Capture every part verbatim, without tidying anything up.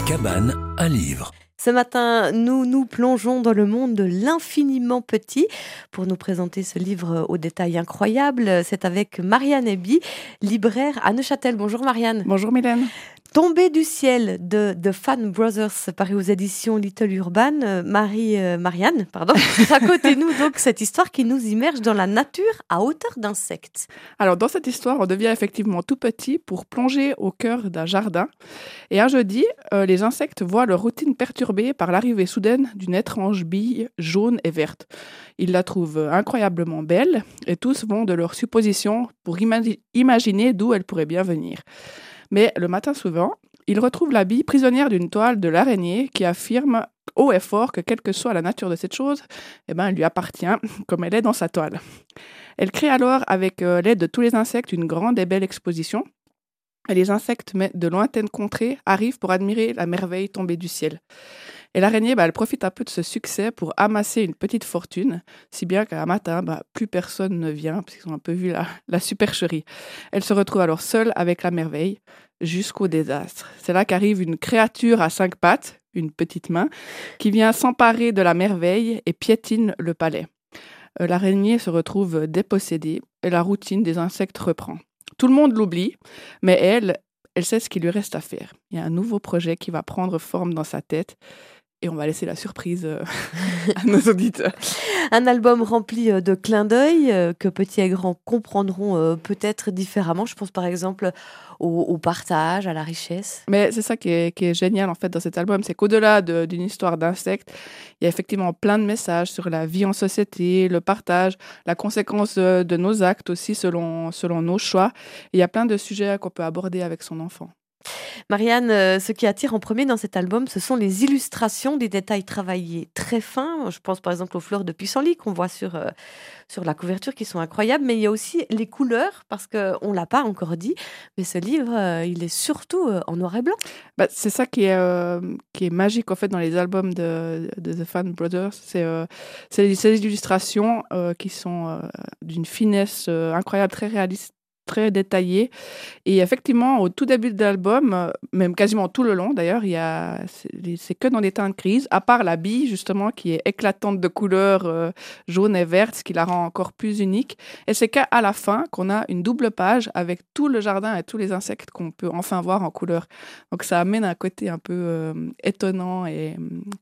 cabane à livres. Ce matin, nous nous plongeons dans le monde de l'infiniment petit pour nous présenter ce livre aux détails incroyables. C'est avec Marianne Eby, libraire à Neuchâtel. Bonjour Marianne. Bonjour Mylène. Tombé du ciel de The Fan Brothers, paru aux éditions Little Urban. Euh, Marie, euh, Marianne, pardon, racontez-nous donc cette histoire qui nous immerge dans la nature à hauteur d'insectes. Alors dans cette histoire, on devient effectivement tout petit pour plonger au cœur d'un jardin. Et un jeudi, euh, les insectes voient leur routine perturbée par l'arrivée soudaine d'une étrange bille jaune et verte. Ils la trouvent incroyablement belle et tous vont de leurs suppositions pour imagi- imaginer d'où elle pourrait bien venir. Mais le matin suivant, ils retrouvent la bille prisonnière d'une toile de l'araignée qui affirme haut et fort que quelle que soit la nature de cette chose, eh ben, elle lui appartient comme elle est dans sa toile. Elle crée alors avec euh, l'aide de tous les insectes une grande et belle exposition. Et les insectes de lointaines contrées arrivent pour admirer la merveille tombée du ciel. Et l'araignée, bah, elle profite un peu de ce succès pour amasser une petite fortune, si bien qu'un matin, bah, plus personne ne vient, parce qu'ils ont un peu vu la, la supercherie. Elle se retrouve alors seule avec la merveille, jusqu'au désastre. C'est là qu'arrive une créature à cinq pattes, une petite main, qui vient s'emparer de la merveille et piétine le palais. Euh, l'araignée se retrouve dépossédée et la routine des insectes reprend. Tout le monde l'oublie, mais elle, elle sait ce qu'il lui reste à faire. Il y a un nouveau projet qui va prendre forme dans sa tête et on va laisser la surprise euh, à nos auditeurs. Un album rempli de clins d'œil euh, que petits et grands comprendront euh, peut-être différemment. Je pense par exemple au, au partage, à la richesse. Mais c'est ça qui est, qui est génial en fait dans cet album, c'est qu'au-delà de, d'une histoire d'insectes, il y a effectivement plein de messages sur la vie en société, le partage, la conséquence de, de nos actes aussi selon, selon nos choix. Et il y a plein de sujets qu'on peut aborder avec son enfant. Marianne, euh, ce qui attire en premier dans cet album, ce sont les illustrations, des détails travaillés très fins. Je pense par exemple aux fleurs de pissenlit qu'on voit sur, euh, sur la couverture qui sont incroyables, mais il y a aussi les couleurs, parce qu'on ne l'a pas encore dit, mais ce livre, euh, il est surtout euh, en noir et blanc. Bah, c'est ça qui est, euh, qui est magique en fait dans les albums de, de The Fan Brothers. C'est, euh, c'est ces illustrations euh, qui sont euh, d'une finesse euh, incroyable, très réaliste, très détaillé. Et effectivement, au tout début de l'album, même quasiment tout le long d'ailleurs, il y a, c'est, c'est que dans des teintes grises, à part la bille justement qui est éclatante de couleurs euh, jaune et verte, ce qui la rend encore plus unique. Et c'est qu'à la fin qu'on a une double page avec tout le jardin et tous les insectes qu'on peut enfin voir en couleur. Donc ça amène un côté un peu euh, étonnant et...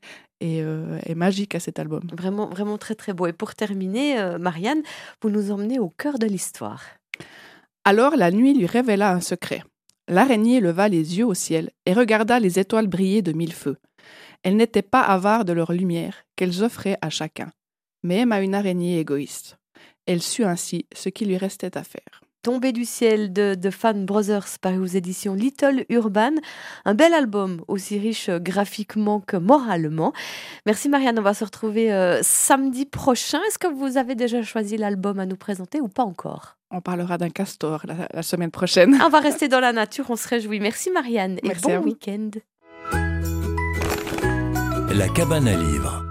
Et, euh, et magique à cet album. Vraiment, vraiment très très beau. Et pour terminer, euh, Marianne, vous nous emmenez au cœur de l'histoire. Alors la nuit lui révéla un secret. L'araignée leva les yeux au ciel et regarda les étoiles briller de mille feux. Elle n'était pas avare de leur lumière qu'elles offraient à chacun, même à une araignée égoïste. Elle sut ainsi ce qui lui restait à faire. Tombé du ciel de The Fan Brothers, paru aux éditions Little Urban. Un bel album, aussi riche graphiquement que moralement. Merci Marianne, on va se retrouver euh, samedi prochain. Est-ce que vous avez déjà choisi l'album à nous présenter ou pas encore ? On parlera d'un castor la, la semaine prochaine. On va rester dans la nature, on se réjouit. Merci Marianne et Merci bon week-end. La cabane à livres.